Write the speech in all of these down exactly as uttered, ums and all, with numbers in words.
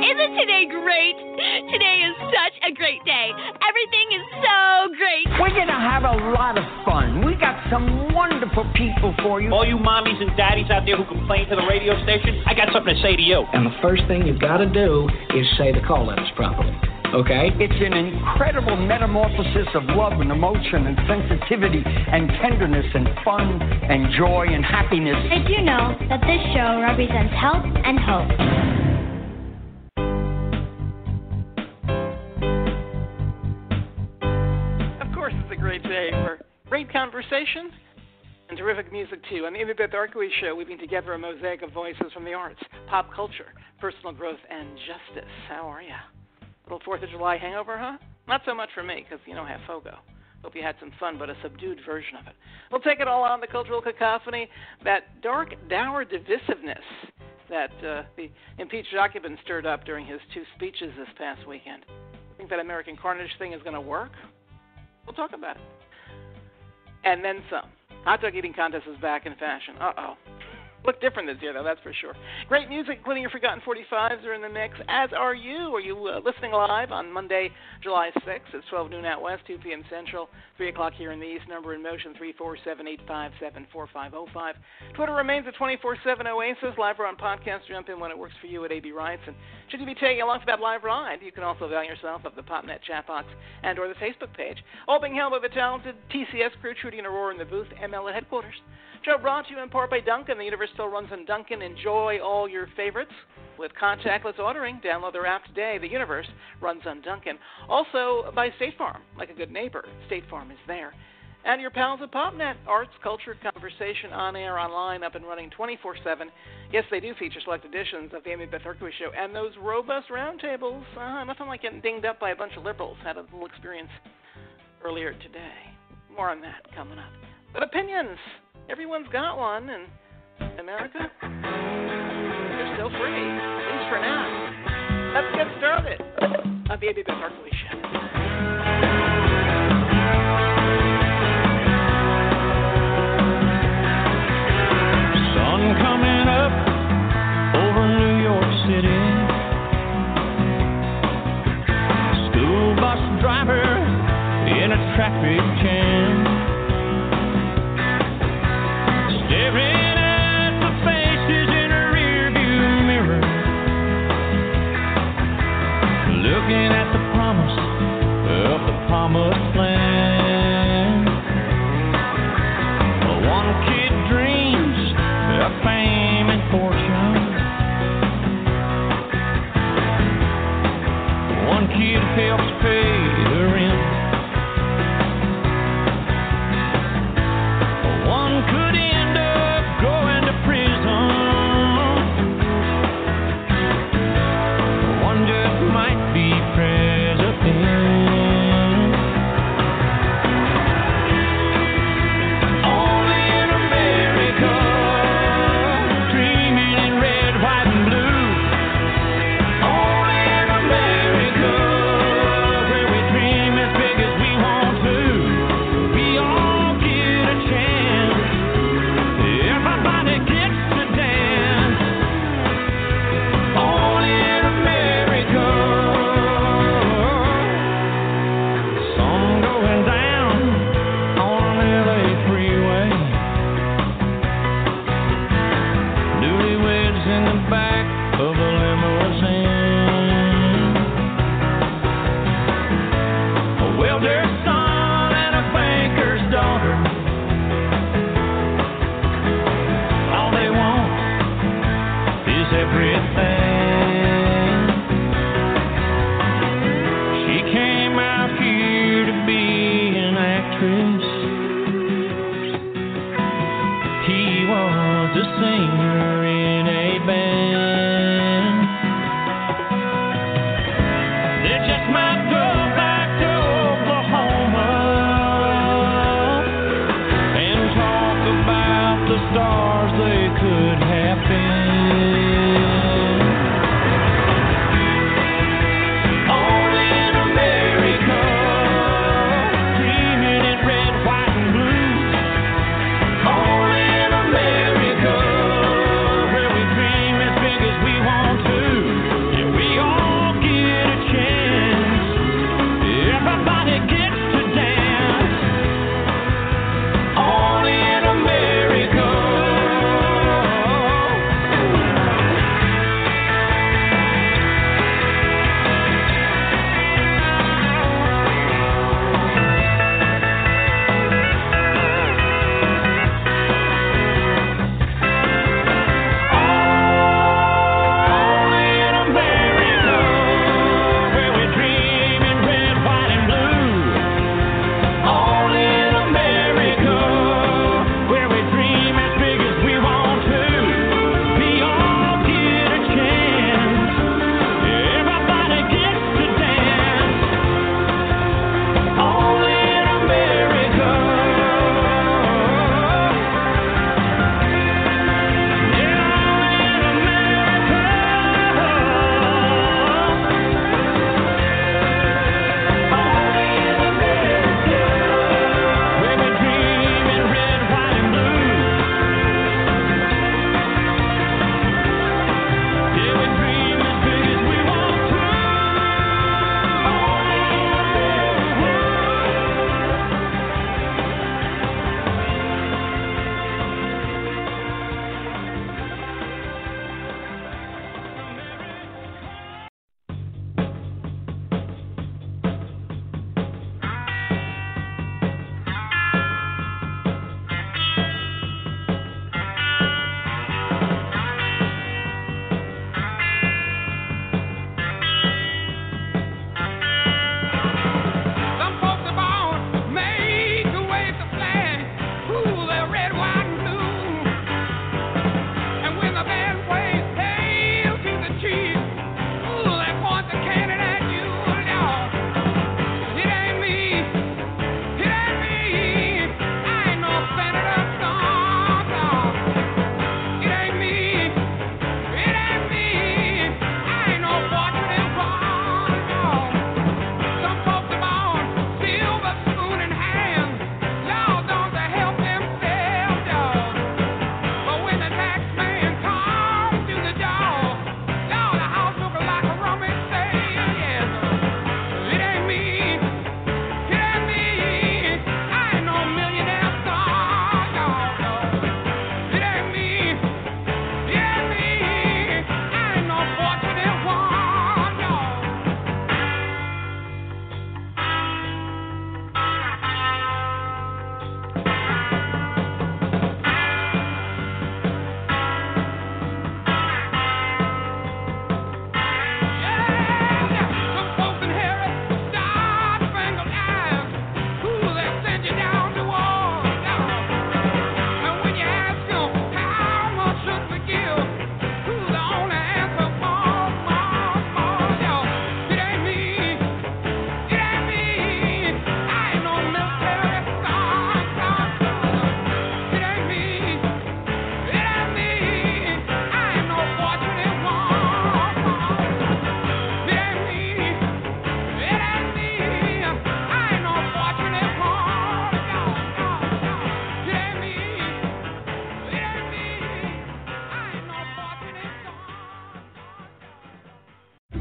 Isn't today great? Today is such a great day. Everything is so great. We're going to have a lot of fun. We got some wonderful people for you. All you mommies and daddies out there who complain to the radio station, I got something to say to you. And the first thing you've got to do is say the call letters properly. Okay? It's an incredible metamorphosis of love and emotion and sensitivity and tenderness and fun and joy and happiness. Did you know that this show represents health and hope? Of course, it's a great day for great conversation and terrific music, too. On the Amy Beth Darkowitz Show, weaving together a mosaic of voices from the arts, pop culture, personal growth, and justice. How are ya? Little fourth of July hangover, huh? Not so much for me, because you don't have FOGO. Hope you had some fun, but a subdued version of it. We'll take it all on, the cultural cacophony, that dark, dour divisiveness that uh, the impeached occupant stirred up during his two speeches this past weekend. Think that American Carnage thing is going to work? We'll talk about it. And then some. Hot dog eating contest is back in fashion. Uh-oh. Look different this year, though, that's for sure. Great music, including your Forgotten forty-fives, are in the mix, as are you. Are you uh, listening live on Monday, July sixth? It's twelve noon out west, two p.m. Central, three o'clock here in the East. Number in motion, three four seven, eight five seven, four five zero five. Twitter remains at twenty-four seven Oasis. Live or on podcast, jump in when it works for you at A B Rights. And should you be tagging along for that live ride, you can also avail yourself of the PopNet chat box and or the Facebook page. All being held by the talented T C S crew, Trudy and Aurora in the booth, M L at headquarters. Show brought to you in part by Dunkin'. The universe still runs on Dunkin'. Enjoy all your favorites with contactless ordering. Download their app today. The universe runs on Dunkin'. Also by State Farm. Like a good neighbor, State Farm is there. And your pals at PopNet. Arts, culture, conversation, on air, online, up and running twenty-four seven. Yes, they do feature select editions of the Amy Beth Darkowitz Show and those robust roundtables. Uh, nothing like getting dinged up by a bunch of liberals. Had a little experience earlier today. More on that coming up. But opinions. Everyone's got one, and in America, they're still free, at least for now. Let's get started on the Amy Beth Darkowitz Show. Sun coming up over New York City. School bus driver in a traffic jam. Staring at the faces in a rearview mirror, looking at the promise of the promised land. One kid dreams of fame and fortune. One kid helps pay the rent. One could end up going to prison. One just might be president.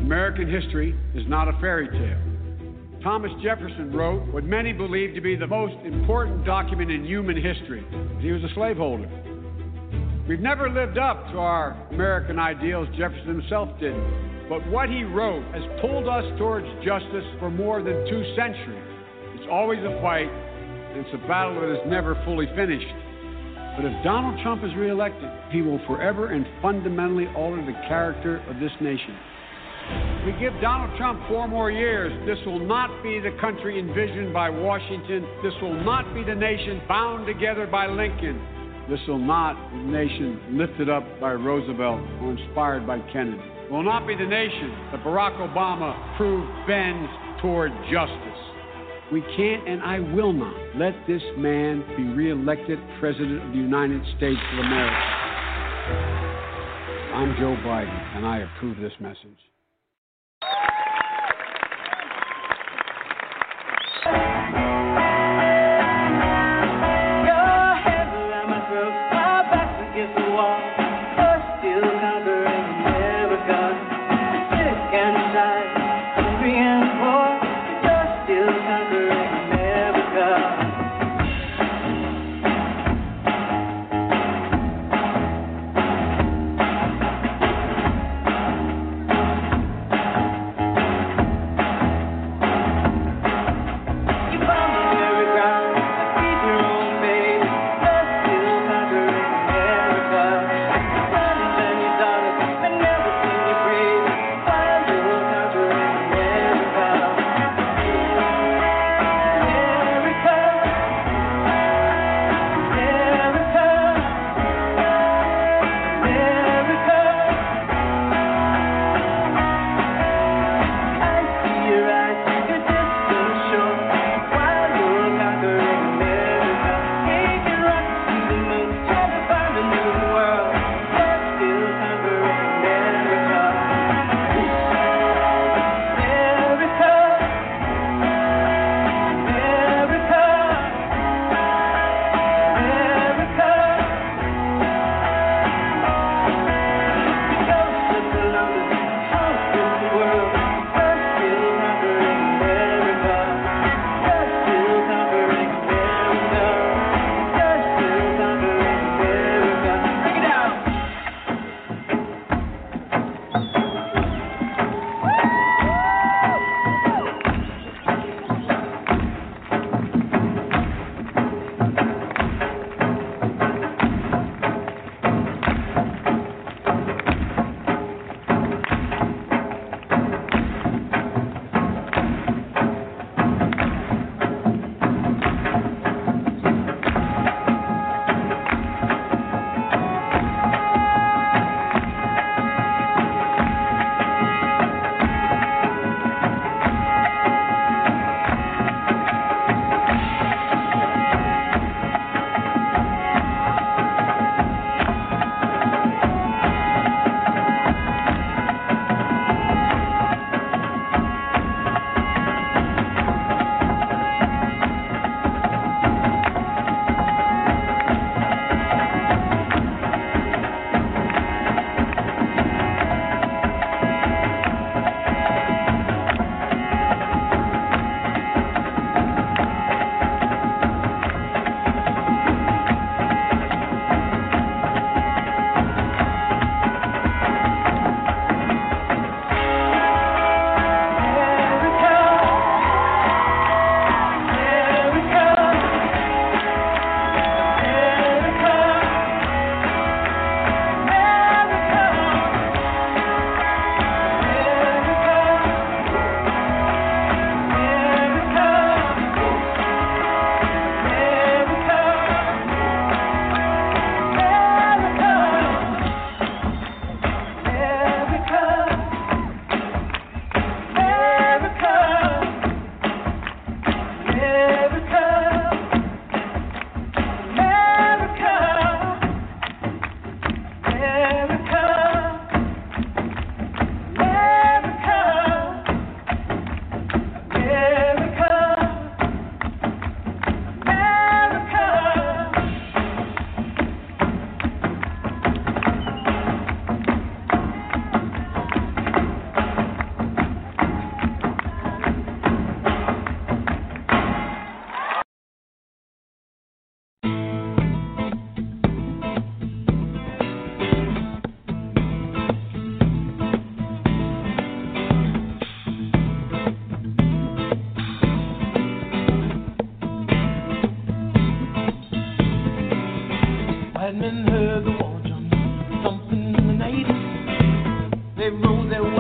American history is not a fairy tale. Thomas Jefferson wrote what many believe to be the most important document in human history. He was a slaveholder. We've never lived up to our American ideals. Jefferson himself didn't. But what he wrote has pulled us towards justice for more than two centuries. It's always a fight, and it's a battle that is never fully finished. But if Donald Trump is reelected, he will forever and fundamentally alter the character of this nation. We give Donald Trump four more years. This will not be the country envisioned by Washington. This will not be the nation bound together by Lincoln. This will not be the nation lifted up by Roosevelt or inspired by Kennedy. It will not be the nation that Barack Obama proved bends toward justice. We can't and I will not let this man be reelected President of the United States of America. I'm Joe Biden, and I approve this message. Conquering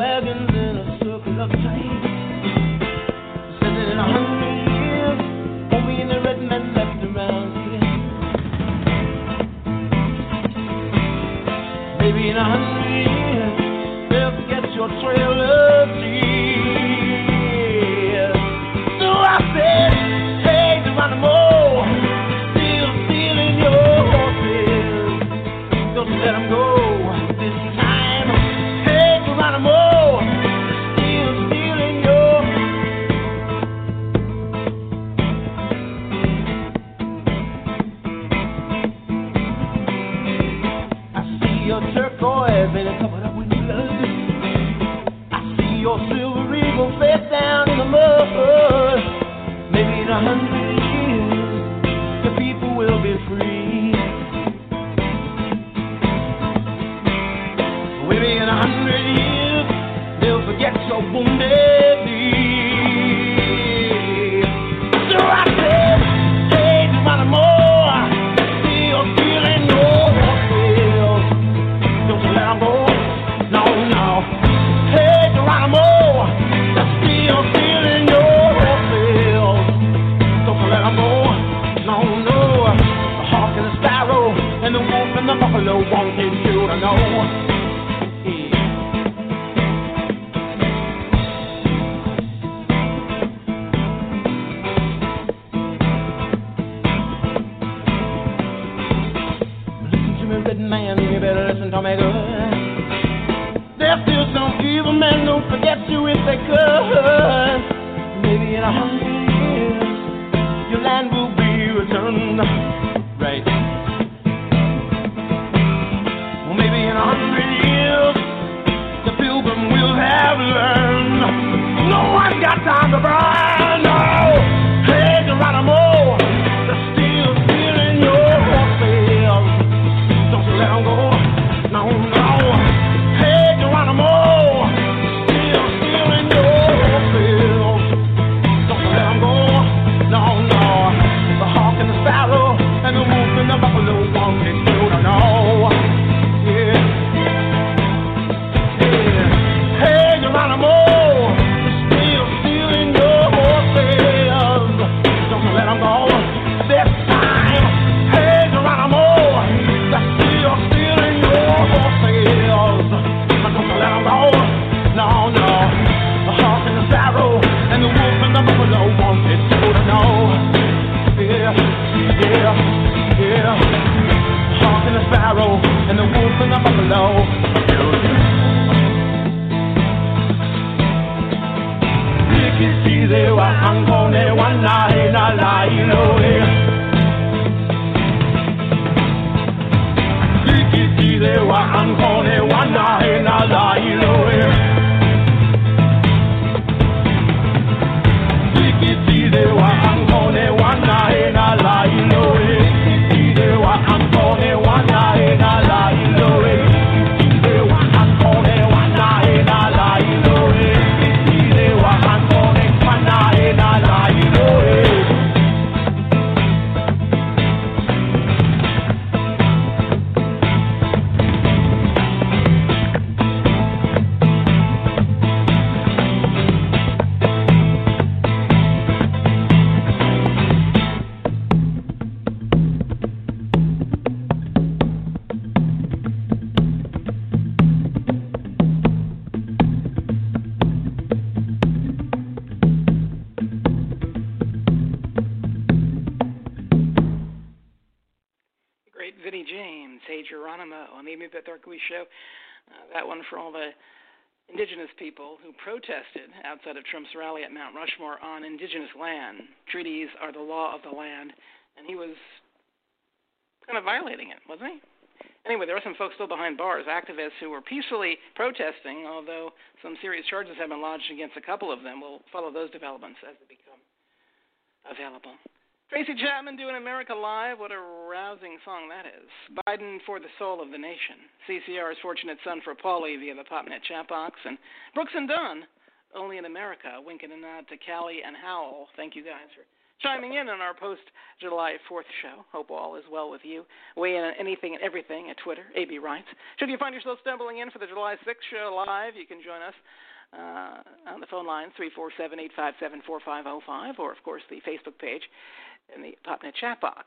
wagons in a circle of time. Says that in a hundred years, won't be any red men left around here. Maybe in a hundred years, they'll forget your trail of tears. So I said, hey, Geronimo, still stealing your horses. Don't you let them go this time. Hey, Geronimo, still stealing your. I see your turquoise and it's covered up with blood. I see your silver eagle face down in the mud. Maybe in a hundred years, the people will be free. Maybe in a hundred years, they'll forget your wounded knee. So I said, hey, Geronimo, still feeling your horses. Don't you let them go, no, no. Hey, Geronimo, still feeling your horses. Don't you let them go, no, no. The hawk and the sparrow and the wolf and the buffalo wanted you to know. There's still some evil men who'll forget you if they could. Maybe in a hundred years, your land will be returned. Right. Well, maybe in a hundred years, the pilgrim will have learned. No one's got time to burn. No. Hey, Geronimo, they're still stealing your horses. Don't you let them go. No, no. Hey, Geronimo, still stealing your horses. Don't you let them go. No, no. The hawk and the sparrow and the wolf and the buffalo wanted you to know. Yeah. Yeah. Hey, Geronimo, still stealing your horses. Don't you let them go. This time. Hey, Geronimo, they're still stealing your horses. Don't you let them go. No, no. The hawk and the sparrow and the wolf and the buffalo wanted you to know. Yeah, yeah, yeah. The hawk and the sparrow and the wolf and the buffalo. Nikisize wa angone wana ina la iloe. Nikisize wa angone wana ina la iloe. Nikisize wa angone wana ina la iloe. Nikisize wa angone wana ina la iloe. Nikisize wa angone wana ina la iloe. Nikisize wa angone wana ina la iloe. Great Vinnie James, Hey Geronimo, on the Amy Beth Darkly Show. Uh, that one for all the indigenous people who protested outside of Trump's rally at Mount Rushmore on indigenous land. Treaties are the law of the land, and he was kind of violating it, wasn't he? Anyway, there are some folks still behind bars, activists who were peacefully protesting, although some serious charges have been lodged against a couple of them. We'll follow those developments as they become available. Tracy Chapman doing America Live. What a rousing song that is. Biden for the soul of the nation. C C R's Fortunate Son for Paulie via the PopNet chat box. And Brooks and Dunn, Only in America, winking a nod to Callie and Howell. Thank you guys for chiming in on our post-July fourth show. Hope all is well with you. Weigh in on anything and everything at Twitter, A B Writes. Should you find yourself stumbling in for the July sixth show live, you can join us uh, on the phone line, three four seven, eight five seven, four five zero five, or, of course, the Facebook page and the PopNet chat box.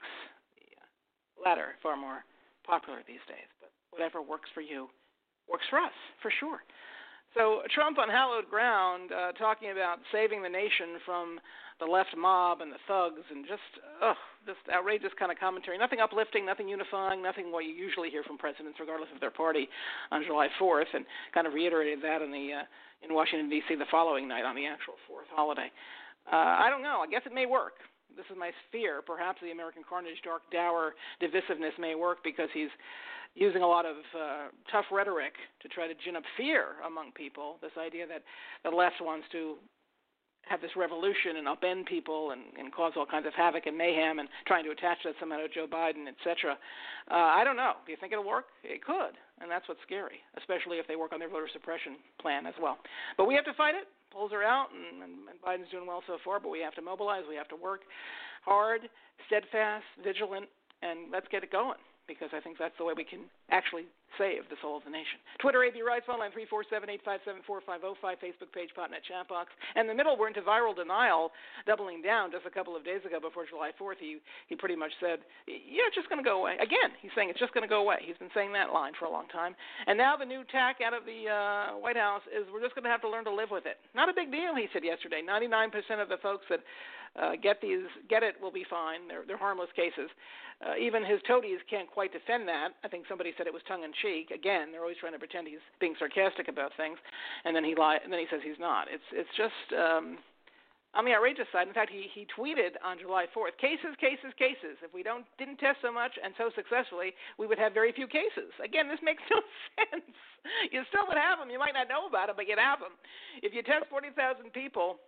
The latter, far more popular these days, but whatever works for you works for us, for sure. So Trump on hallowed ground, uh, talking about saving the nation from the left mob and the thugs, and just, ugh, just outrageous kind of commentary. Nothing uplifting, nothing unifying, nothing what you usually hear from presidents, regardless of their party, on July fourth, and kind of reiterated that in the uh, in Washington, D C the following night on the actual fourth holiday. Uh, I don't know. I guess it may work. This is my fear. Perhaps the American carnage, dark, dour divisiveness may work because he's using a lot of uh, tough rhetoric to try to gin up fear among people, this idea that the left wants to have this revolution and upend people and, and cause all kinds of havoc and mayhem and trying to attach that somehow to Joe Biden, et cetera. Uh, I don't know. Do you think it'll work? It could, and that's what's scary, especially if they work on their voter suppression plan as well. But we have to fight it. Polls are out, and, and, and Biden's doing well so far, but we have to mobilize. We have to work hard, steadfast, vigilant, and let's get it going, because I think that's the way we can actually save the soul of the nation. Twitter, A B Writes, phone line three four seven, eight five seven, four five zero five, Facebook page, PopNet chat box. And in the middle, we're into viral denial, doubling down. Just a couple of days ago before July fourth, he, he pretty much said, yeah, it's just going to go away. Again, he's saying it's just going to go away. He's been saying that line for a long time. And now the new tack out of the uh, White House is we're just going to have to learn to live with it. Not a big deal, he said yesterday. ninety-nine percent of the folks that uh, get these, get it will be fine. They're, they're harmless cases. Uh, even his toadies can't quite defend that. I think somebody said it was tongue-in-cheek. Again, they're always trying to pretend he's being sarcastic about things, and then he lie, and then he says he's not. It's it's just um, on the outrageous side. In fact, he, he tweeted on July fourth, cases, cases, cases. If we don't didn't test so much and so successfully, we would have very few cases. Again, this makes no sense. You still would have them. You might not know about them, but you'd have them. If you test forty thousand people,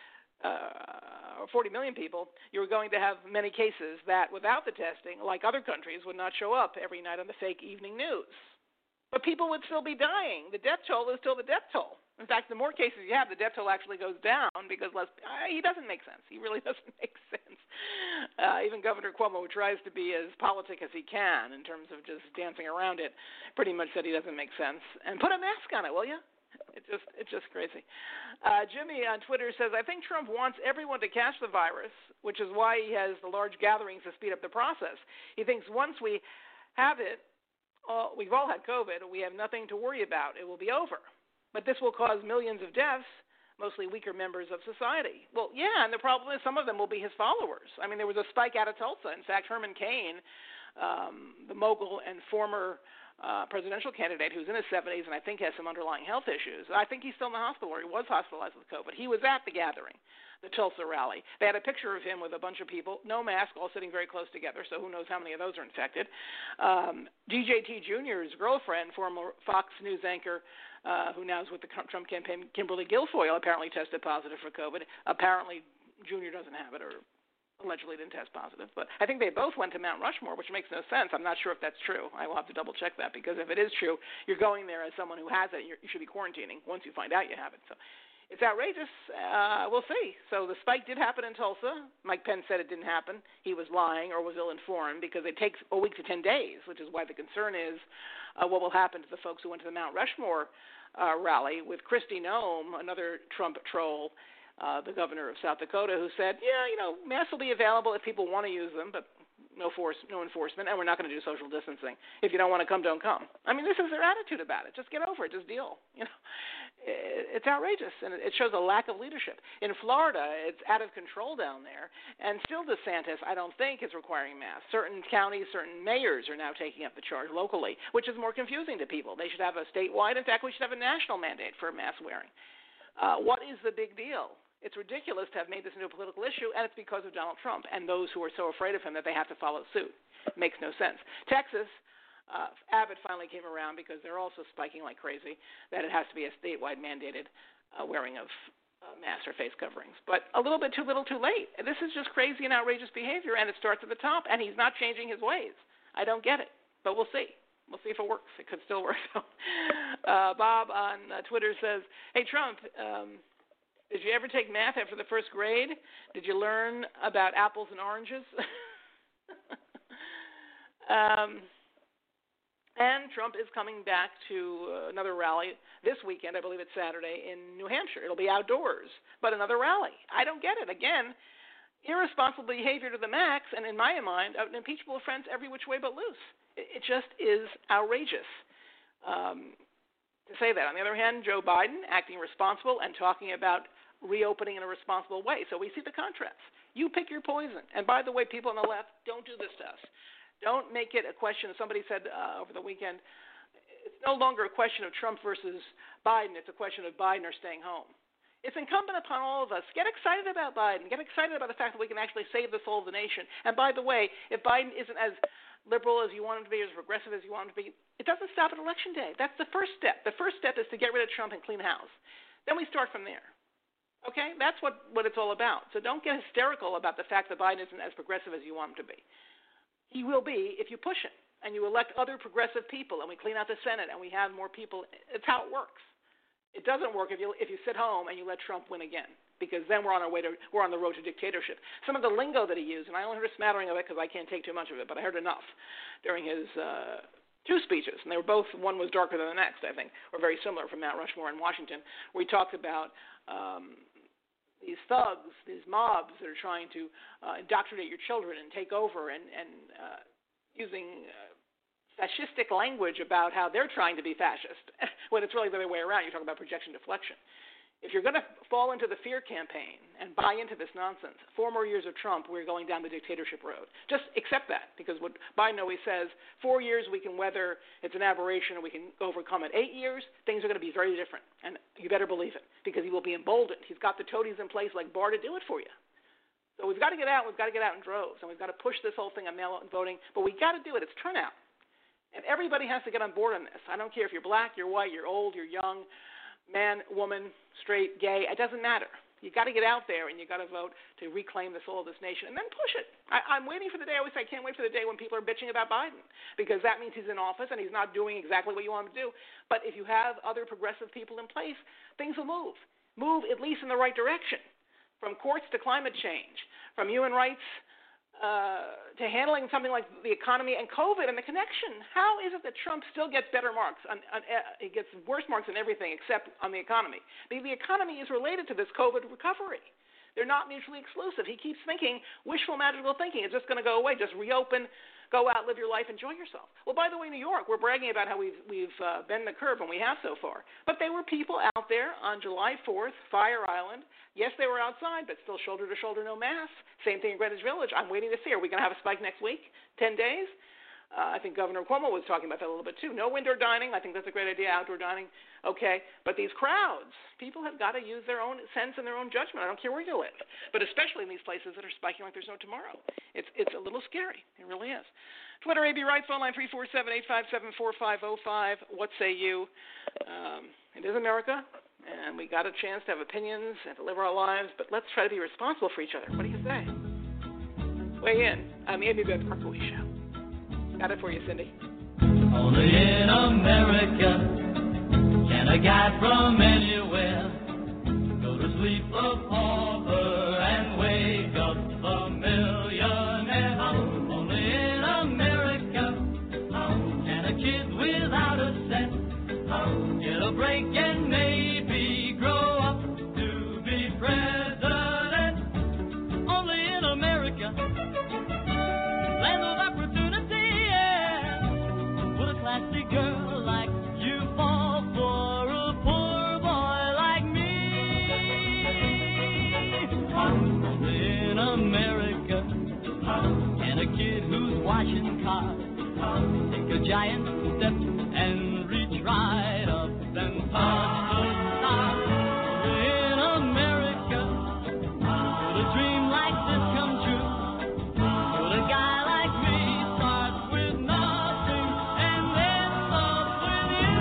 Uh, or forty million people, you're going to have many cases that, without the testing, like other countries, would not show up every night on the fake evening news. But people would still be dying. The death toll is still the death toll. In fact, the more cases you have, the death toll actually goes down because less. Uh, he doesn't make sense. He really doesn't make sense. Uh, even Governor Cuomo, who tries to be as politic as he can in terms of just dancing around it, pretty much said he doesn't make sense. And put a mask on it, will you? It's just it's just crazy. Uh, Jimmy on Twitter says, I think Trump wants everyone to catch the virus, which is why he has the large gatherings to speed up the process. He thinks once we have it, all, we've all had COVID, we have nothing to worry about. It will be over. But this will cause millions of deaths, mostly weaker members of society. Well, yeah, and the problem is some of them will be his followers. I mean, there was a spike out of Tulsa. In fact, Herman Cain, um, the mogul and former Uh, presidential candidate who's in his seventies and I think has some underlying health issues. I think he's still in the hospital, or he was hospitalized with COVID. He was at the gathering, the Tulsa rally. They had a picture of him with a bunch of people, no mask, all sitting very close together, so who knows how many of those are infected. Um, D J T Junior's girlfriend, former Fox News anchor, uh, who now is with the Trump campaign, Kimberly Guilfoyle, apparently tested positive for COVID. Apparently Junior doesn't have it, or allegedly didn't test positive. But I think they both went to Mount Rushmore, which makes no sense. I'm not sure if that's true. I will have to double check that, because if it is true, you're going there as someone who has it. You're, you should be quarantining once you find out you have it. So it's outrageous. Uh, we'll see. So the spike did happen in Tulsa. Mike Pence said it didn't happen. He was lying or was ill-informed, because it takes a week to ten days, which is why the concern is uh, what will happen to the folks who went to the Mount Rushmore uh, rally with Kristi Noem, another Trump troll, Uh, the governor of South Dakota, who said, yeah, you know, masks will be available if people want to use them, but no force, no enforcement, and we're not going to do social distancing. If you don't want to come, don't come. I mean, this is their attitude about it. Just get over it. Just deal. You know, it's outrageous, and it shows a lack of leadership. In Florida, it's out of control down there, and still DeSantis, I don't think, is requiring masks. Certain counties, certain mayors are now taking up the charge locally, which is more confusing to people. They should have a statewide. In fact, we should have a national mandate for mask wearing. Uh, what is the big deal? It's ridiculous to have made this into a political issue, and it's because of Donald Trump and those who are so afraid of him that they have to follow suit. It makes no sense. Texas, uh, Abbott finally came around, because they're also spiking like crazy, that it has to be a statewide mandated uh, wearing of uh, masks or face coverings. But a little bit too little too late. This is just crazy and outrageous behavior, and it starts at the top, and he's not changing his ways. I don't get it, but we'll see. We'll see if it works. It could still work. uh, Bob on uh, Twitter says, hey, Trump, um, Did you ever take math after the first grade? Did you learn about apples and oranges? um, and Trump is coming back to another rally this weekend. I believe it's Saturday in New Hampshire. It'll be outdoors, but another rally. I don't get it. Again, irresponsible behavior to the max, and in my mind, an impeachable offense every which way but loose. It, it just is outrageous um, to say that. On the other hand, Joe Biden acting responsible and talking about reopening in a responsible way. So we see the contrast. You pick your poison. And by the way, people on the left, don't do this to us. Don't make it a question. Somebody said uh, over the weekend, it's no longer a question of Trump versus Biden. It's a question of Biden or staying home. It's incumbent upon all of us. Get excited about Biden. Get excited about the fact that we can actually save the soul of the nation. And by the way, if Biden isn't as liberal as you want him to be, as progressive as you want him to be, it doesn't stop at Election Day. That's the first step. The first step is to get rid of Trump and clean house. Then we start from there. Okay? That's what, what it's all about. So don't get hysterical about the fact that Biden isn't as progressive as you want him to be. He will be if you push him and you elect other progressive people and we clean out the Senate and we have more people. It's how it works. It doesn't work if you if you sit home and you let Trump win again, because then we're on our way to we're on the road to dictatorship. Some of the lingo that he used, and I only heard a smattering of it because I can't take too much of it, but I heard enough during his uh, two speeches, and they were both, one was darker than the next, I think, or very similar, from Mount Rushmore in Washington, where he talked about um, these thugs, these mobs that are trying to uh, indoctrinate your children and take over, and, and uh, using uh, fascistic language about how they're trying to be fascist, when it's really the other way around. You're talking about projection deflection. If you're going to fall into the fear campaign and buy into this nonsense, four more years of Trump, we're going down the dictatorship road. Just accept that, because what Biden always says, four years we can weather, it's an aberration, and we can overcome it. Eight years, things are going to be very different, and you better believe it, because he will be emboldened. He's got the toadies in place like Barr to do it for you. So we've got to get out. We've got to get out in droves, and we've got to push this whole thing on mail-in voting, but we've got to do it. It's turnout, and everybody has to get on board on this. I don't care if you're black, you're white, you're old, you're young, man, woman, straight, gay, it doesn't matter. You've got to get out there and you've got to vote to reclaim the soul of this nation, and then push it. I, I'm waiting for the day. I always say I can't wait for the day when people are bitching about Biden, because that means he's in office and he's not doing exactly what you want him to do. But if you have other progressive people in place, things will move. Move at least in the right direction, from courts to climate change, from human rights Uh, to handling something like the economy and COVID and the connection. How is it that Trump still gets better marks? On, on, uh, he gets worse marks on everything except on the economy. Because the economy is related to this COVID recovery. They're not mutually exclusive. He keeps thinking, wishful, magical thinking, it's just going to go away. Just reopen, go out, live your life, enjoy yourself. Well, by the way, New York, we're bragging about how we've, we've uh, bent the curve, and we have so far. But there were people out there on July fourth, Fire Island. Yes, they were outside, but still shoulder to shoulder, no masks. Same thing in Greenwich Village. I'm waiting to see. Are we going to have a spike next week? Ten days? Uh, I think Governor Cuomo was talking about that a little bit too. No indoor dining. I think that's a great idea. Outdoor dining, okay. But these crowds, people have got to use their own sense and their own judgment. I don't care where you live, but especially in these places that are spiking like there's no tomorrow. It's it's a little scary. It really is. Twitter, A B Wright, phone line three four seven, eight five seven, four five zero five. What say you? Um, it is America, and we got a chance to have opinions and to live our lives, but let's try to be responsible for each other. What do you say? Weigh in on the Amy Beth Markowitz Show. Got it for you, Cindy. Only in America can a guy from anywhere go to sleep a pauper and wake up a millionaire. Only in America can a kid without a cent get a break and maybe grow up to be president. Only in America, land of opportunity. Classy girl like you fall for a poor boy like me. Only in America can a kid who's washing cars take a giant step and reach right up and touch the stars. Only in America could a dream like this come true. Could a guy like me start with nothing and end up with you?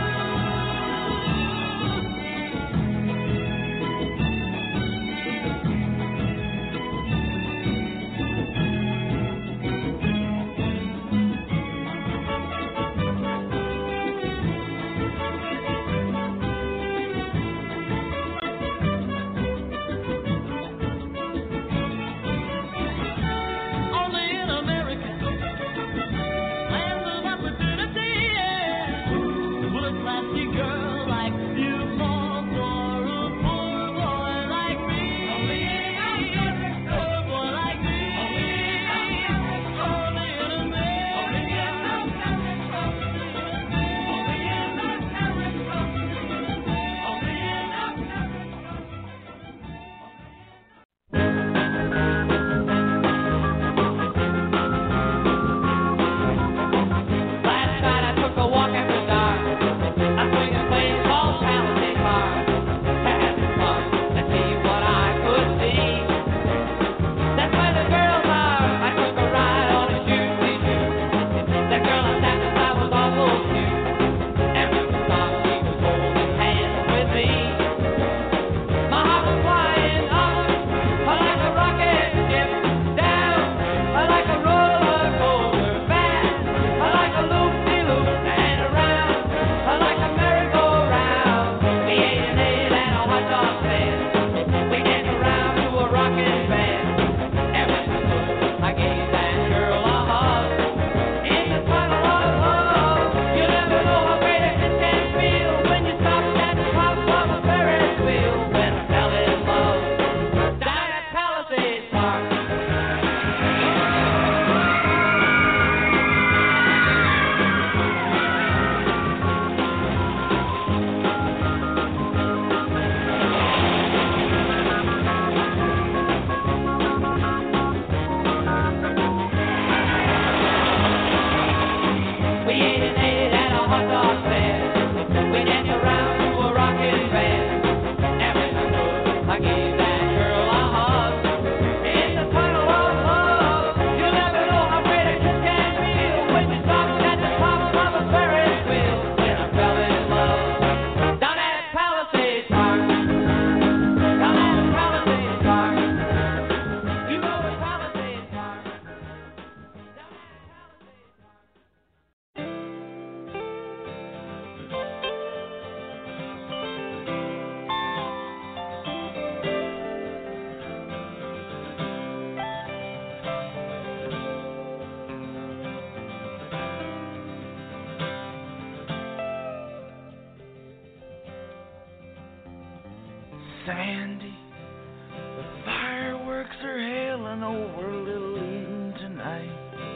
Sandy, the fireworks are hailing over Little Eden tonight,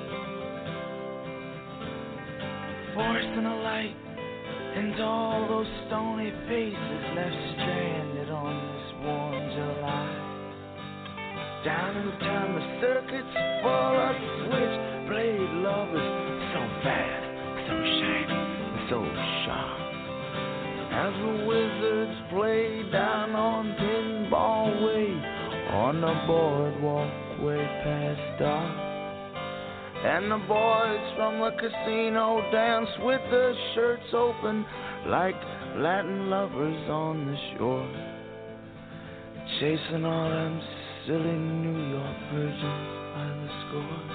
forcing a light into all those stony faces left stranded on this warm July. Down in town, the circuit's full of switchblade lovers, so fast, so shiny, and so sharp. As the wizards play down on Pinball Way, on the boardwalk way past dark. And the boys from the casino dance with their shirts open like Latin lovers on the shore, chasing all them silly New York virgins by the score.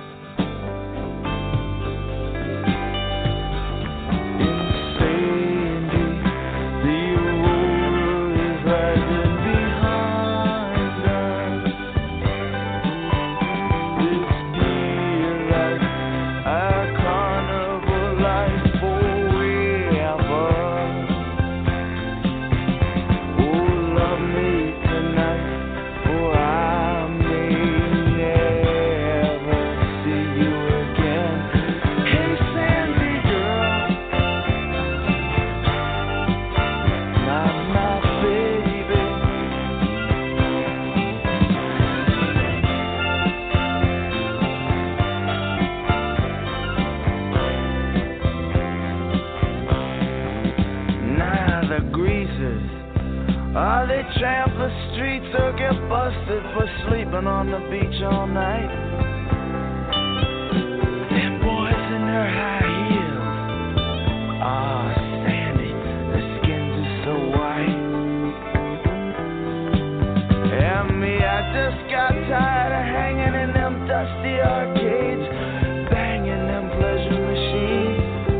Ah, they tramp the streets or get busted for sleeping on the beach all night. Them boys in their high heels, ah, Sandy, their skins are so white. And me, I just got tired of hanging in them dusty arcades, banging them pleasure machines,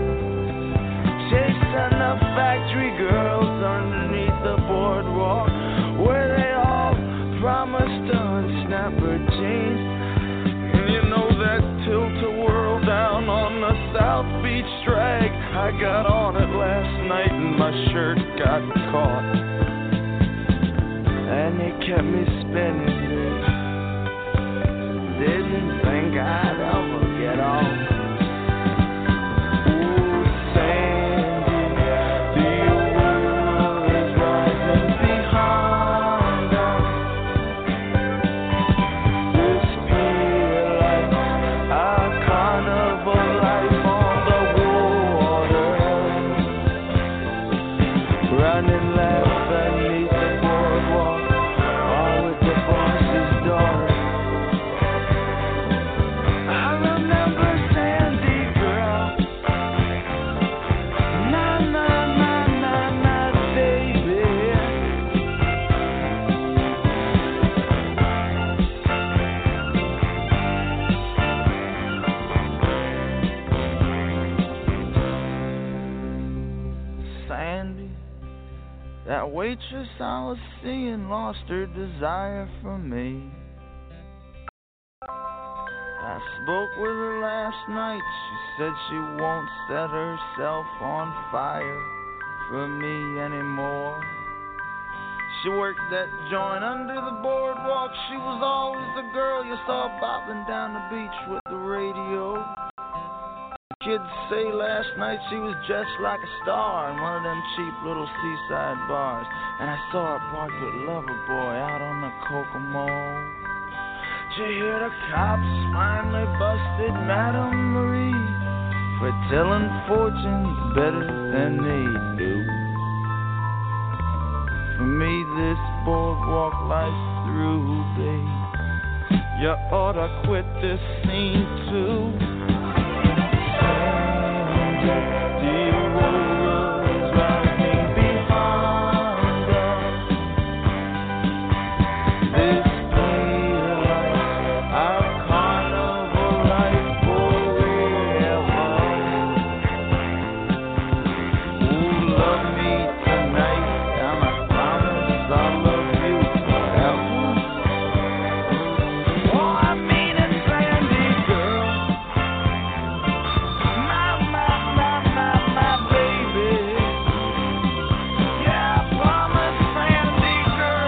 chasing the factory girls underneath the boardwalk, where they all promised to unsnap her jeans. And you know that tilt-a-whirl down on the South Beach drag, I got on it last night and my shirt got caught, and it kept me spinning. Didn't think I'd ever get off. That waitress I was seeing lost her desire for me. I spoke with her last night. She said she won't set herself on fire for me anymore. She worked that joint under the boardwalk. She was always the girl you saw bopping down the beach with the radio. Kids say last night she was dressed like a star in one of them cheap little seaside bars. And I saw her parked with Loverboy out on the Kokomo. Did you hear the cops finally busted Madame Marie for telling fortunes better than they do? For me this boardwalk life's through, babe. You ought to quit this scene too. Girl.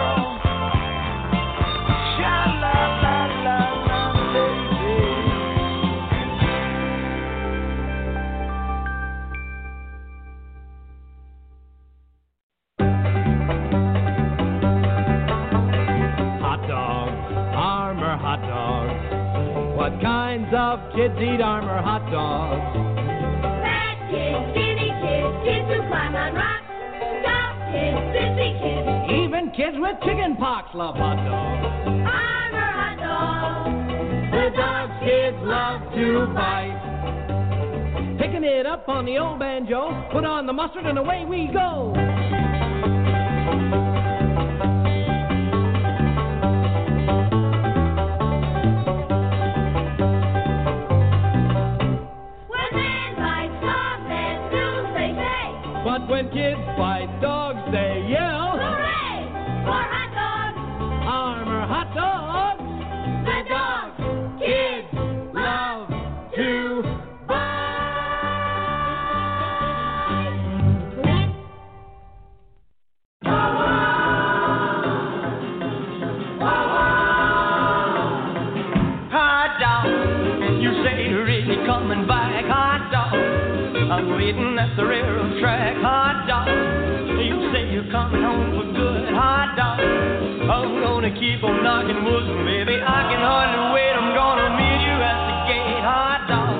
minds of kids eat Armour hot dogs. Fat kids, skinny kids, kids who climb on rocks, soft kids, sissy kids. Even kids with chicken pox love hot dogs. Armour hot dogs. The dogs kids love to bite. Picking it up on the old banjo, put on the mustard and away we go. When man bites dogs, then still they say. But when kids fight dogs, they yell, Hooray! For hot dogs! Armour hot dogs! The dogs Kids love to Hot dog, you say you're really coming back. Hot dog, I'm waiting at the railroad track. Hot dog, you say you're coming home for good. Hot dog, I'm gonna keep on knocking wood, baby. I can hardly wait. I'm gonna meet you at the gate. Hot dog,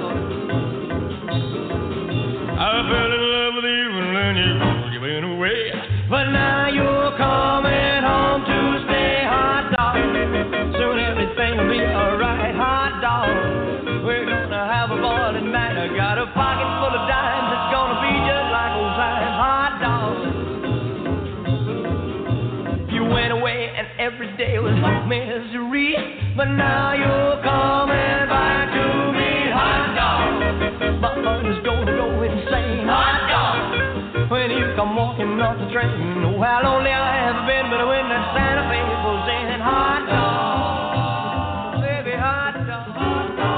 I fell in love with you and then you, you went away. But now you're coming home to stay. Hot dog, soon everything will be alright. Hot dog, we're gonna have a ball tonight. I got a pocket full of dimes. It's gonna be just like old times. Hot dog, you went away and every day was misery. But now you're coming back to me. Hot dog, my heart is gonna go insane. Hot dog, when you come walking off the train, you know how lonely I have been. But when that Santa Fe pulls in, hot dog, baby, hot dog, hot dog.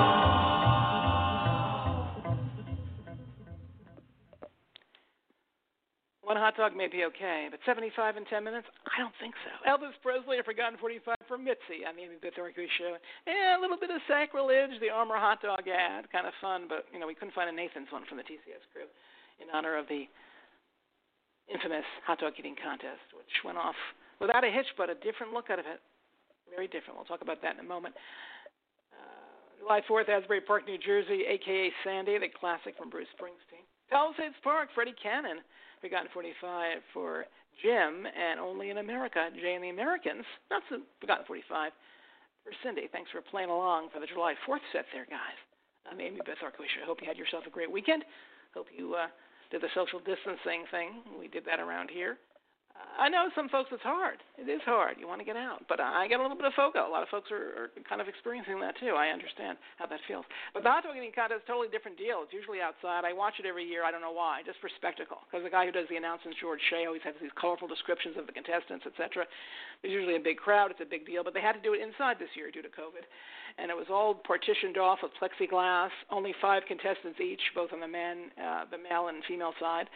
One hot dog may be okay, but seventy-five in ten minutes? I don't think so. Elvis Presley, A Forgotten forty-five for Mitzi on the Amy Beth Orkney Show. Yeah, a little bit of sacrilege, the Armour hot dog ad, kind of fun, but, you know, we couldn't find a Nathan's one from the T C S crew in honor of the infamous hot dog eating contest, which went off without a hitch, but a different look out of it. Very different. We'll talk about that in a moment. Uh, July fourth, Asbury Park, New Jersey, a k a. Sandy, the classic from Bruce Springsteen. Palisades Park, Freddie Cannon, Forgotten forty-five for Jim, and Only in America, Jay and the Americans. Not so Forgotten forty-five for Cindy. Thanks for playing along for the July fourth set there, guys. I'm Amy Beth Orkney. I hope you had yourself a great weekend. Hope you uh, did the social distancing thing. We did that around here. Uh, I know some folks it's hard. It is hard. You want to get out. But I get a little bit of FOGO. A lot of folks are, are kind of experiencing that, too. I understand how that feels. But the hot dog eating contest is a totally different deal. It's usually outside. I watch it every year. I don't know why, just for spectacle. Because the guy who does the announcements, George Shea, always has these colorful descriptions of the contestants, et cetera. There's usually a big crowd. It's a big deal. But they had to do it inside this year due to COVID. And it was all partitioned off with plexiglass, only five contestants each, both on the men, uh, the male and female side.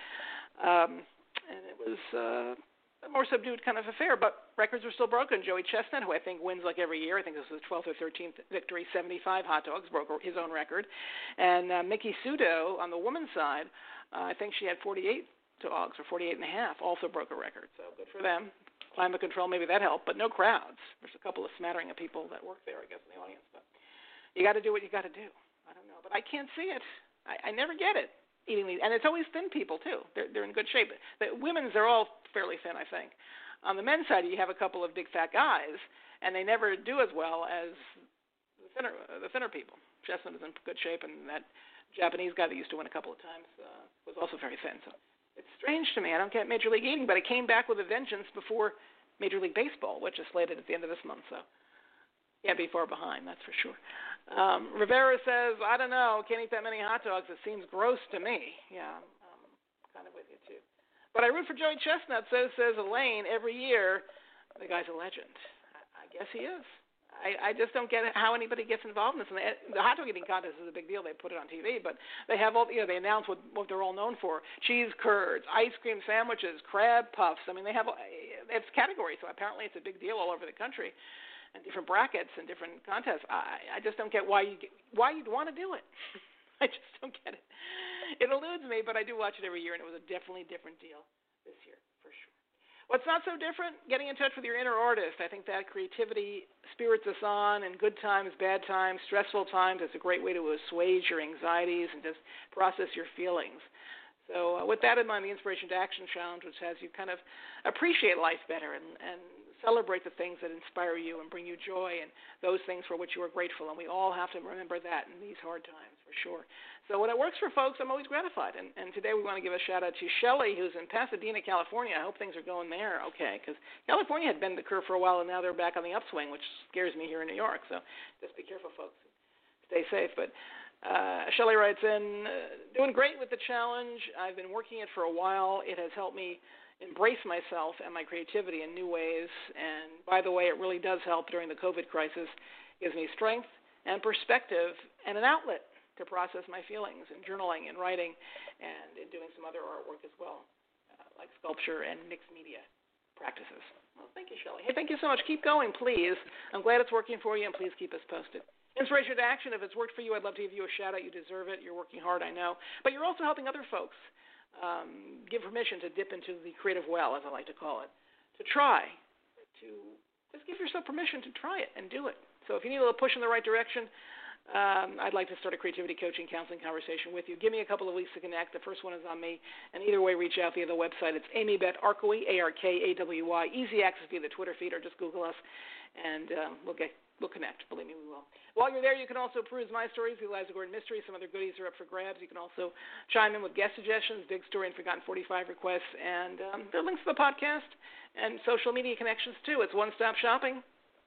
Um, and it was uh, a more subdued kind of affair, but records were still broken. Joey Chestnut, who I think wins like every year, I think this was the twelfth or thirteenth victory, seventy-five hot dogs, broke his own record. And uh, Mickey Sudo on the woman's side, uh, I think she had forty-eight dogs or forty-eight and a half, also broke a record. So good for them. Climate control, maybe that helped, but no crowds. There's a couple of smattering of people that work there, I guess, in the audience. But you got to do what you got to do. I don't know, but I can't see it. I, I never get it. Eating these, and it's always thin people too. They're they're in good shape. The women's are all fairly thin, I think. On the men's side, you have a couple of big fat guys, and they never do as well as the thinner the thinner people. Chestnut is in good shape, and that Japanese guy that used to win a couple of times uh, was also very thin. So it's strange to me. I don't get Major League Eating, but it came back with a vengeance before Major League Baseball, which is slated at the end of this month. So can't be far behind, that's for sure. Um, Rivera says, I don't know, can't eat that many hot dogs. It seems gross to me. Yeah, I'm um, kind of with you, too. But I root for Joey Chestnut, so says Elaine. Every year, the guy's a legend. I, I guess he is. I, I just don't get how anybody gets involved in this. And the, the hot dog eating contest is a big deal. They put it on T V, but they have all, you know, they announce what, what they're all known for: cheese curds, ice cream sandwiches, crab puffs. I mean, they have it's categories, so apparently it's a big deal all over the country, and different brackets and different contests. I, I just don't get why you get, why you'd want to do it. I just don't get it. It eludes me, but I do watch it every year, and it was a definitely different deal this year, for sure. What's not so different? Getting in touch with your inner artist. I think that creativity spirits us on in good times, bad times, stressful times. It's a great way to assuage your anxieties and just process your feelings. So uh, with that in mind, the Inspiration to Action Challenge, which has you kind of appreciate life better and, and celebrate the things that inspire you and bring you joy and those things for which you are grateful. And we all have to remember that in these hard times, for sure. So when it works for folks, I'm always gratified. And, and today we want to give a shout-out to Shelley, who's in Pasadena, California. I hope things are going there okay, because California had been the curve for a while, and now they're back on the upswing, which scares me here in New York. So just be careful, folks. Stay safe. But uh, Shelley writes in, uh, doing great with the challenge. I've been working it for a while. It has helped me embrace myself and my creativity in new ways. And by the way, it really does help during the COVID crisis. It gives me strength and perspective and an outlet to process my feelings in journaling and writing and in doing some other artwork as well, uh, like sculpture and mixed media practices. Well, thank you, Shelley. Hey, thank you so much. Keep going, please. I'm glad it's working for you, and please keep us posted. Inspiration to Action, if it's worked for you, I'd love to give you a shout-out. You deserve it. You're working hard, I know. But you're also helping other folks um, give permission to dip into the creative well, as I like to call it, to try, to just give yourself permission to try it and do it. So if you need a little push in the right direction, Um, I'd like to start a creativity coaching counseling conversation with you. Give me a couple of weeks to connect. The first one is on me. And either way, reach out via the website. It's Amybeth Arkawy, A R K A W Y. Easy access via the Twitter feed or just Google us, and um, we'll get we'll connect. Believe me, we will. While you're there, you can also peruse my stories, the Eliza Gordon Mystery. Some other goodies are up for grabs. You can also chime in with guest suggestions, Big Story and Forgotten forty-five requests, and um, there are links to the podcast and social media connections, too. It's one-stop shopping,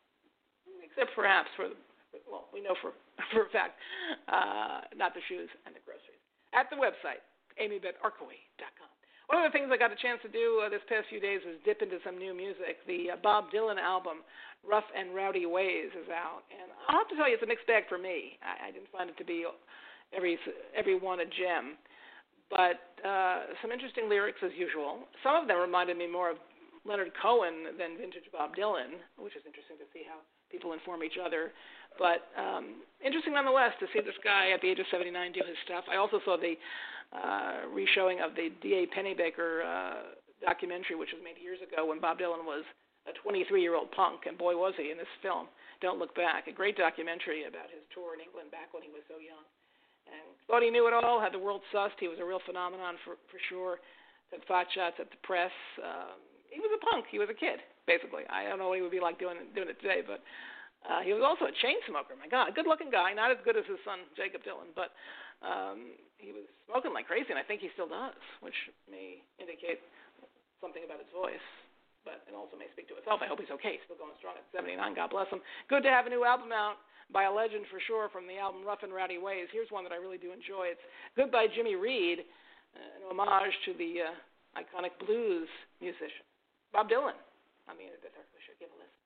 except perhaps for the Well, we know for, for a fact, uh, not the shoes and the groceries. At the website, amybeth arkawy dot com. One of the things I got a chance to do uh, this past few days was dip into some new music. The uh, Bob Dylan album, Rough and Rowdy Ways, is out. And I'll have to tell you, it's a mixed bag for me. I, I didn't find it to be every, every one a gem. But uh, some interesting lyrics as usual. Some of them reminded me more of Leonard Cohen than vintage Bob Dylan, which is interesting to see how people inform each other. But um, interesting nonetheless to see this guy at the age of seventy-nine do his stuff. I also saw the uh, re-showing of the D A Pennebaker uh, documentary, which was made years ago when Bob Dylan was a twenty-three-year-old punk, and boy was he in this film, Don't Look Back. A great documentary about his tour in England back when he was so young. And thought he knew it all, had the world sussed. He was a real phenomenon for, for sure. Took pot shots at the press. Um, he was a punk. He was a kid, basically. I don't know what he would be like doing, doing it today, but Uh, he was also a chain smoker. My God, good-looking guy, not as good as his son Jacob Dylan, but um, he was smoking like crazy, and I think he still does, which may indicate something about his voice, but it also may speak to itself. I hope he's okay, still going strong at seventy-nine. God bless him. Good to have a new album out by a legend for sure from the album Rough and Rowdy Ways. Here's one that I really do enjoy. It's Goodbye Jimmy Reed, uh, an homage to the uh, iconic blues musician Bob Dylan on the Amybeth Arkawy Show. Give a listen.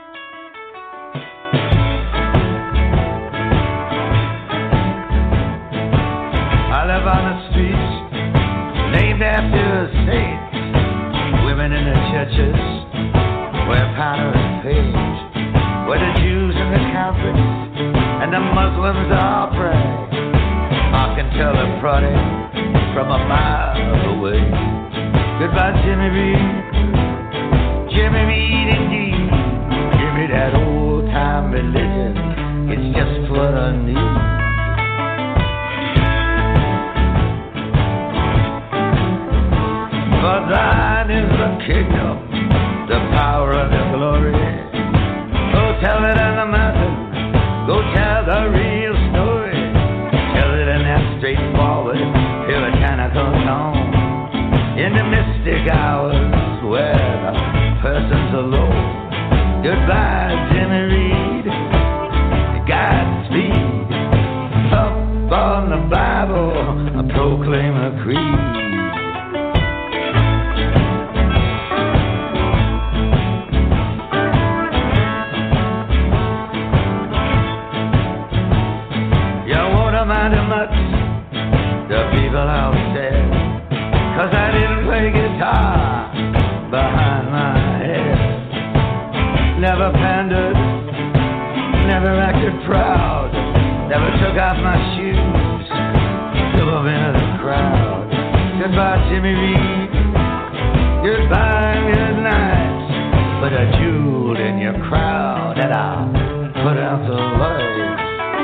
I live on the streets named after saints. Women in the churches wear powder and paint. Where the Jews and the Catholics and the Muslims all pray. I can tell a prodding from a mile away. Goodbye, Jimmy Reed. Jimmy Reed, indeed. Give me that old time religion. It's just what I need. For thine is the kingdom, the power and the glory. Go tell it on the mountain, go tell the real story. Tell it in that straightforward, puritanical tone. In the mystic hours where the person's alone. Goodbye, Jimmy Reed, Godspeed. Up on the Bible, I proclaim a creed. Matter much the people out there, 'cause I didn't play guitar behind my head. Never pandered, never acted proud, never took off my shoes to move into the crowd. Goodbye, Jimmy Reed, Goodbye, good night. Put a jewel in your crown and I'll put out the light.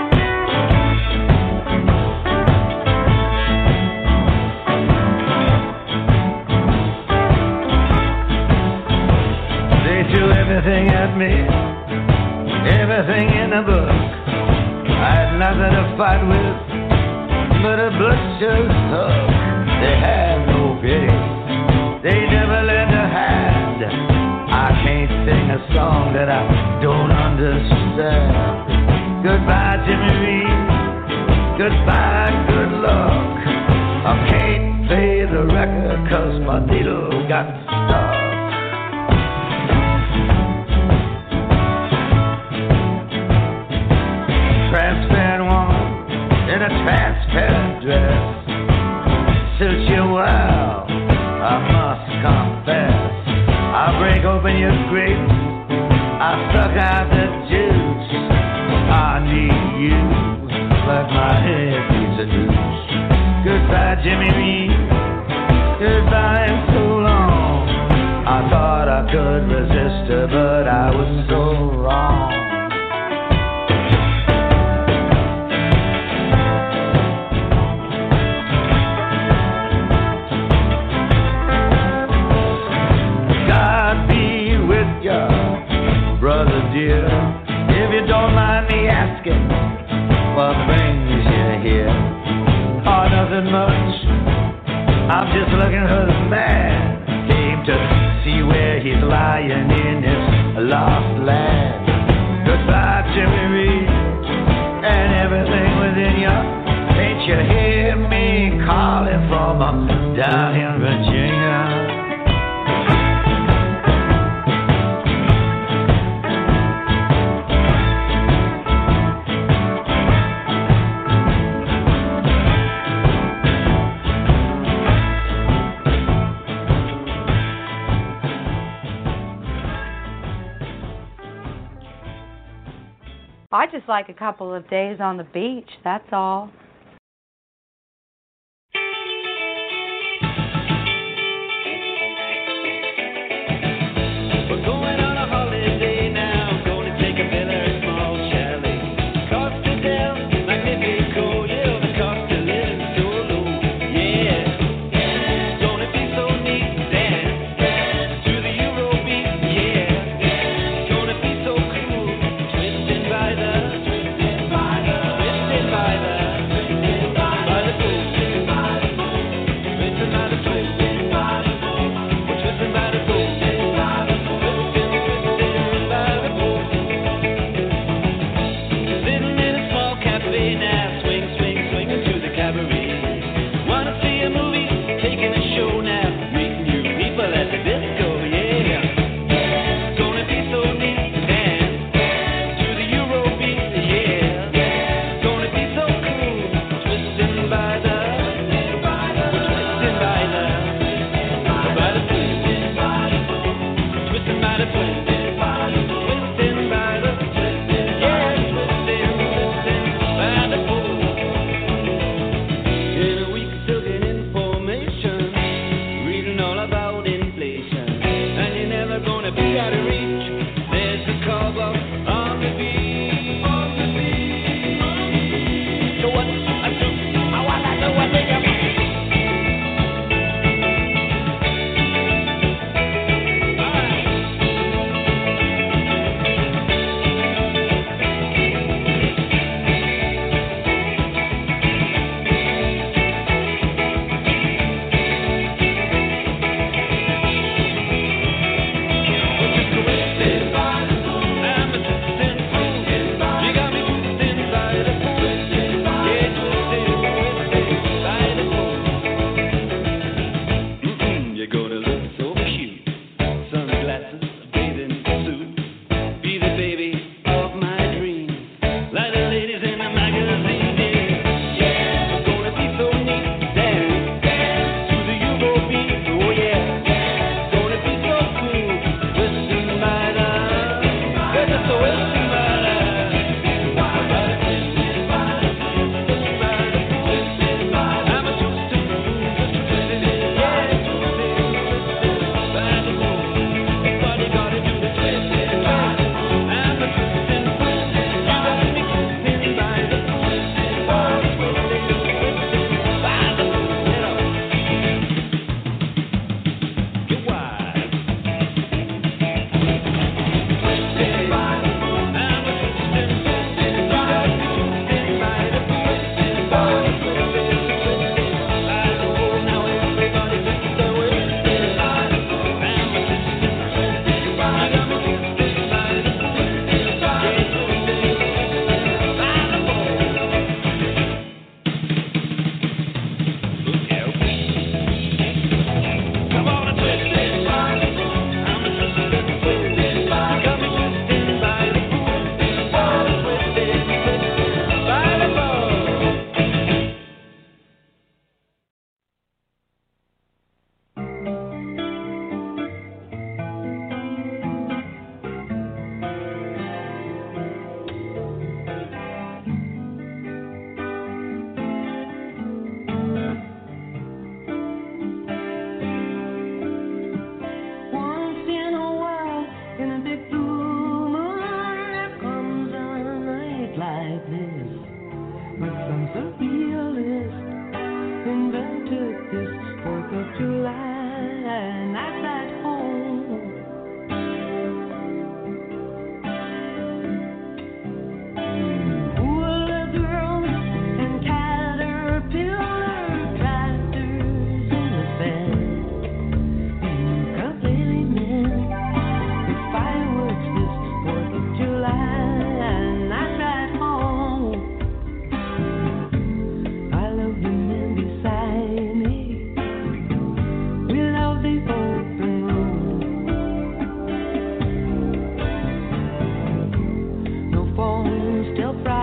They threw everything at me, everything in the book. I had nothing to fight with but a butcher's hook. They had no pity, they never lent a hand. I can't sing a song that I don't understand. Goodbye, Jimmy Reed, goodbye, good luck. I can't play the record cause my needle got stuck. Transparent woman in a transparent dress suits you well, I must confess. I break open your grapes, I suck out the juice. I need you like my head needs a noose. Goodbye, Jimmy Reed, goodbye and so long. I thought I could resist her, but I was so wrong. Brother dear, if you don't mind me asking, what brings you here? Oh, nothing much, I'm just looking for the man. Came to see where he's lying in his lost land. Goodbye, Jimmy Reed, and everything within you. Can't you hear me calling from uh, down in Virginia? I just like a couple of days on the beach, that's all. We're going on a holiday now, going to take a very small chalet. Costa del Magnifico, yeah, the cost of living so low, yeah. It's gonna be so neat to dance to the Eurobeat, yeah. It's gonna be so cool, twisting by the, twisting by the, twisting by the.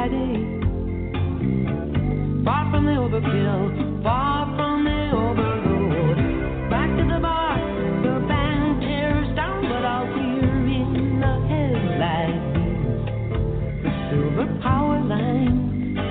Friday. Far from the overkill, far from the overload. Back to the bar, the band tears down, but all we're in the headlights. The silver power line.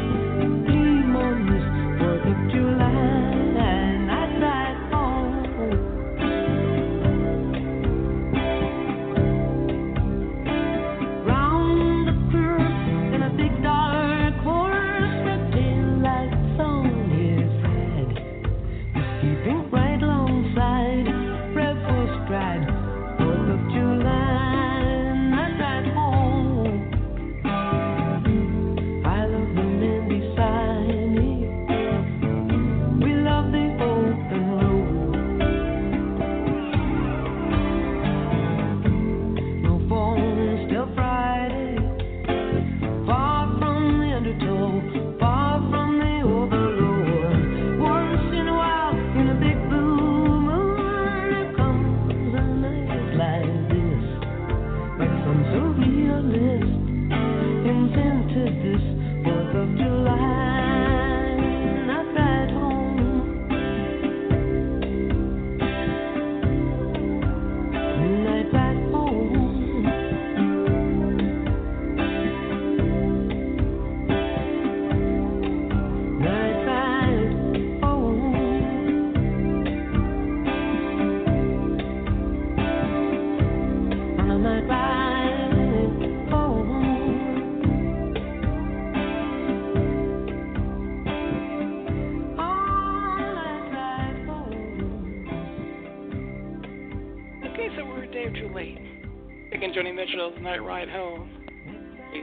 Night Ride Home. We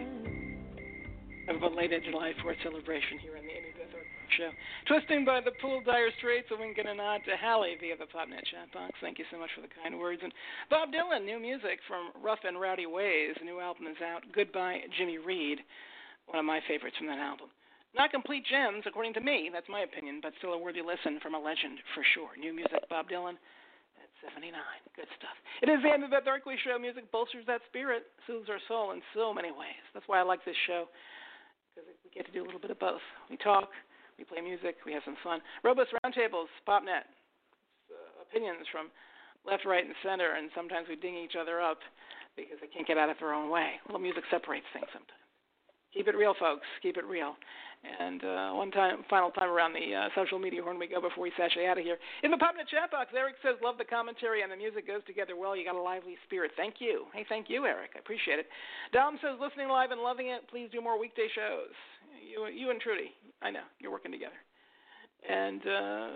have a late July fourth celebration here on the Amy Beth Orton Show. Twisting by the Pool Dire Straits, a wink and a nod to Hallie via the PopNet chat box. Thank you so much for the kind words. And Bob Dylan, new music from Rough and Rowdy Ways. A new album is out. Goodbye, Jimmy Reed. One of my favorites from that album. Not complete gems, according to me. That's my opinion, but still a worthy listen from a legend for sure. New music, Bob Dylan. seventy-nine. Good stuff. It is the end of that Darkly Show. Music bolsters that spirit, soothes our soul in so many ways. That's why I like this show, because we get to do a little bit of both. We talk, we play music, we have some fun. Robust Roundtables, PopNet. Uh, opinions from left, right, and center, and sometimes we ding each other up because they can't get out of their own way. Well, music separates things sometimes. Keep it real, folks. Keep it real. And uh, one time, final time around the uh, social media horn we go before we sashay out of here. In the PopNet chat box, Eric says, love the commentary and the music goes together well. You got a lively spirit. Thank you. Hey, thank you, Eric. I appreciate it. Dom says, listening live and loving it. Please do more weekday shows. You, you and Trudy, I know, you're working together. And uh,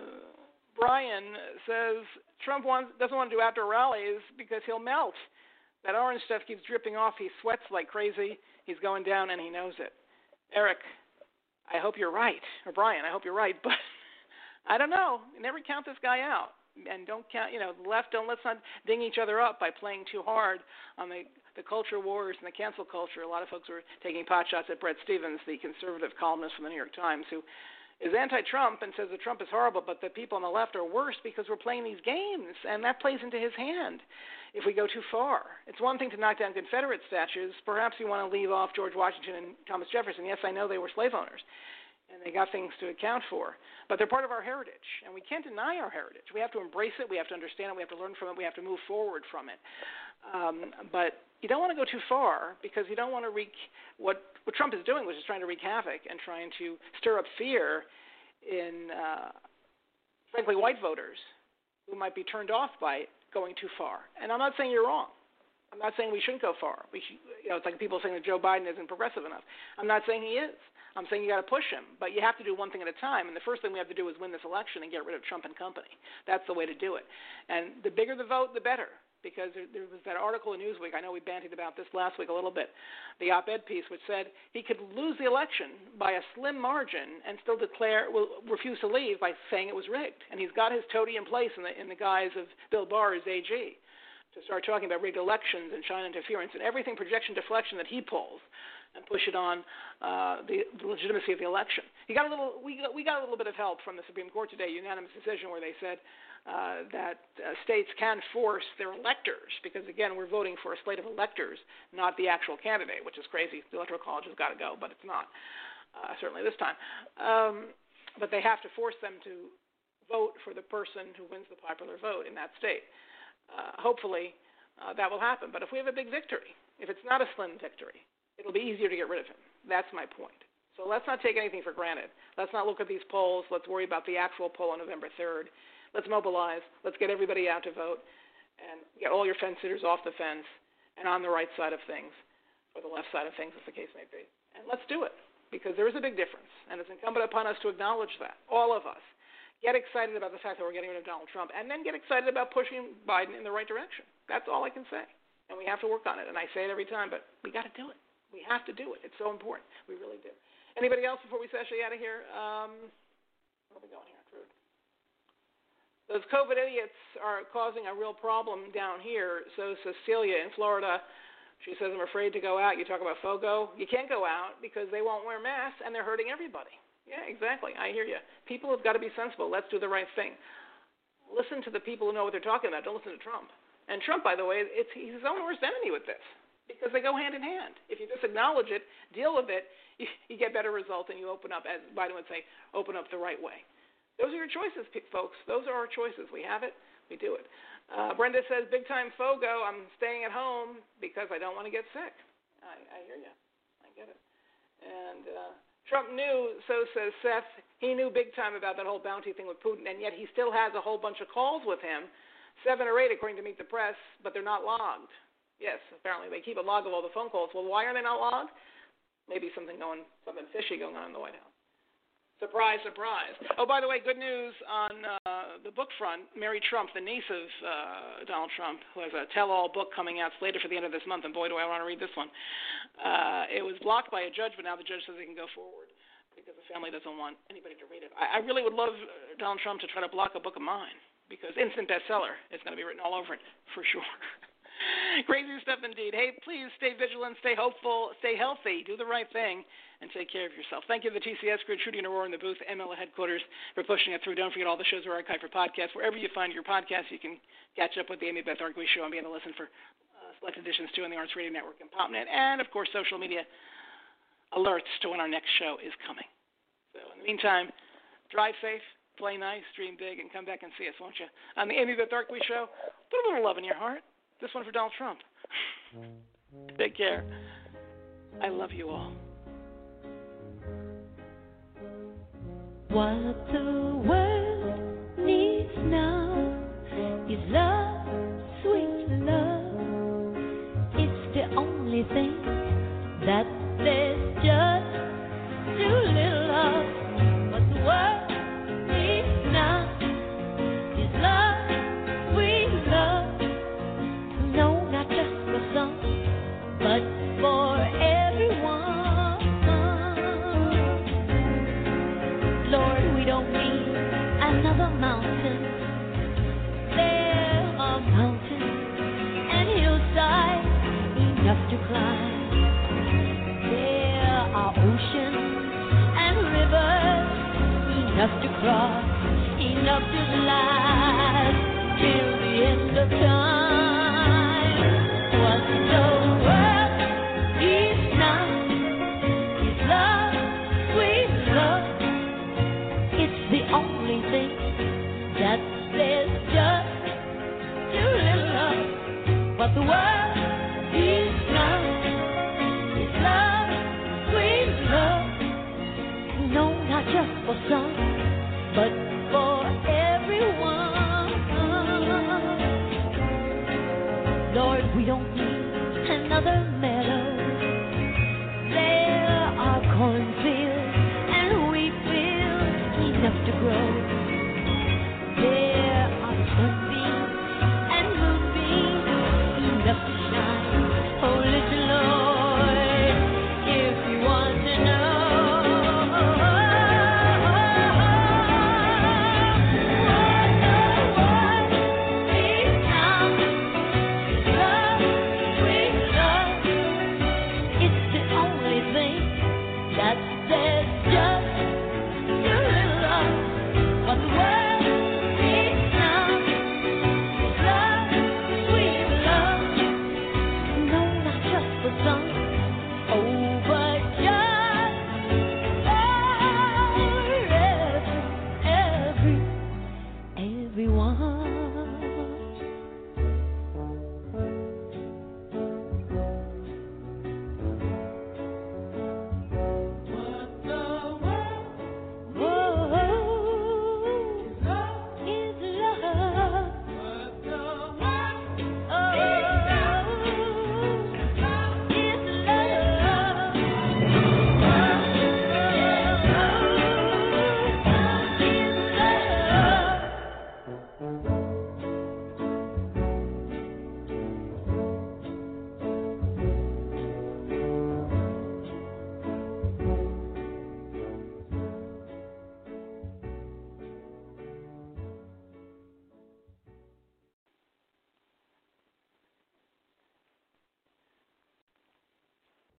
Brian says, Trump wants, doesn't want to do outdoor rallies because he'll melt. That orange stuff keeps dripping off. He sweats like crazy. He's going down, and he knows it. Eric, I hope you're right. Or Brian, I hope you're right. But I don't know. Never count this guy out. And don't count, you know, the left, don't, let's not ding each other up by playing too hard on the, the culture wars and the cancel culture. A lot of folks were taking pot shots at Bret Stephens, the conservative columnist from the New York Times, who is anti-Trump and says that Trump is horrible, but the people on the left are worse because we're playing these games, and that plays into his hand if we go too far. It's one thing to knock down Confederate statues. Perhaps you want to leave off George Washington and Thomas Jefferson. Yes, I know they were slave owners, and they got things to account for, but they're part of our heritage, and we can't deny our heritage. We have to embrace it. We have to understand it. We have to learn from it. We have to move forward from it. Um, but you don't want to go too far because you don't want to wreak what, what Trump is doing, which is trying to wreak havoc and trying to stir up fear in, uh, frankly, white voters who might be turned off by it going too far. And I'm not saying you're wrong. I'm not saying we shouldn't go far. We should, you know, it's like people saying that Joe Biden isn't progressive enough. I'm not saying he is. I'm saying you got to push him, but you have to do one thing at a time. And the first thing we have to do is win this election and get rid of Trump and company. That's the way to do it. And the bigger the vote, the better. Because there, there was that article in Newsweek, I know we bandied about this last week a little bit, the op-ed piece, which said he could lose the election by a slim margin and still declare, will refuse to leave by saying it was rigged. And he's got his toady in place in the, in the guise of Bill Barr as A G to start talking about rigged elections and China interference and everything projection deflection that he pulls and push it on uh, the, the legitimacy of the election. He got a little, we got, we got a little bit of help from the Supreme Court today, unanimous decision where they said uh, that uh, states can force their electors, because, again, we're voting for a slate of electors, not the actual candidate, which is crazy. The Electoral College has got to go, but it's not, uh, certainly this time. Um, but they have to force them to vote for the person who wins the popular vote in that state. Uh, hopefully, uh, that will happen. But if we have a big victory, if it's not a slim victory, it'll be easier to get rid of him. That's my point. So let's not take anything for granted. Let's not look at these polls. Let's worry about the actual poll on November third. Let's mobilize. Let's get everybody out to vote and get all your fence sitters off the fence and on the right side of things, or the left side of things, as the case may be. And let's do it, because there is a big difference, and it's incumbent upon us to acknowledge that, all of us. Get excited about the fact that we're getting rid of Donald Trump, and then get excited about pushing Biden in the right direction. That's all I can say. And we have to work on it. And I say it every time, but we got to do it. We have to do it. It's so important. We really do. Anybody else before we sashay out of here? Um, where are we going here? Rude. Those COVID idiots are causing a real problem down here. So Cecilia in Florida, she says, I'm afraid to go out. You talk about FOGO. You can't go out because they won't wear masks, and they're hurting everybody. Yeah, exactly. I hear you. People have got to be sensible. Let's do the right thing. Listen to the people who know what they're talking about. Don't listen to Trump. And Trump, by the way, it's, he's his own worst enemy with this, because they go hand in hand. If you just acknowledge it, deal with it, you, you get better results, and you open up, as Biden would say, open up the right way. Those are your choices, folks. Those are our choices. We have it. We do it. Uh, Brenda says, big time FOGO. I'm staying at home because I don't want to get sick. I, I hear you. I get it. And uh, Trump knew, so says Seth, he knew big time about that whole bounty thing with Putin, and yet he still has a whole bunch of calls with him, seven or eight according to Meet the Press, but they're not logged. Yes, apparently they keep a log of all the phone calls. Well, why are they not logged? Maybe something going, something fishy going on in the White House. Surprise, surprise. Oh, by the way, good news on uh, the book front. Mary Trump, the niece of uh, Donald Trump, who has a tell-all book coming out slated for the end of this month, and boy, do I want to read this one. Uh, it was blocked by a judge, but now the judge says they can go forward because the family doesn't want anybody to read it. I, I really would love Donald Trump to try to block a book of mine, because instant bestseller is going to be written all over it, for sure. Crazy stuff indeed. Hey, please stay vigilant, stay hopeful, stay healthy, do the right thing, and take care of yourself. Thank you to the T C S crew, Trudy and Aurora in the booth, M L A headquarters, for pushing it through. Don't forget all the shows are archived for podcasts. Wherever you find your podcasts, you can catch up with the Amy Beth Arkway Show and be able to listen for uh, select editions too on the Arts Radio Network and PopNet, and, of course, social media alerts to when our next show is coming. So in the meantime, drive safe, play nice, dream big, and come back and see us, won't you? On the Amy Beth Arkway Show, put a little love in your heart. This one for Donald Trump. Take care. I love you all. What the world needs now is love, sweet love. It's the only thing that there's just too little of. What the world needs now is love, sweet love. No, not just for some, but for everyone. Lord, we don't need another mountain. There are mountains and hillsides enough to climb. There are oceans and rivers enough to cross, enough to last till the end of time. What the world needs now is love, sweet love. It's the only thing that there's just too little of. What the world needs now is love, sweet love. No, not just for some,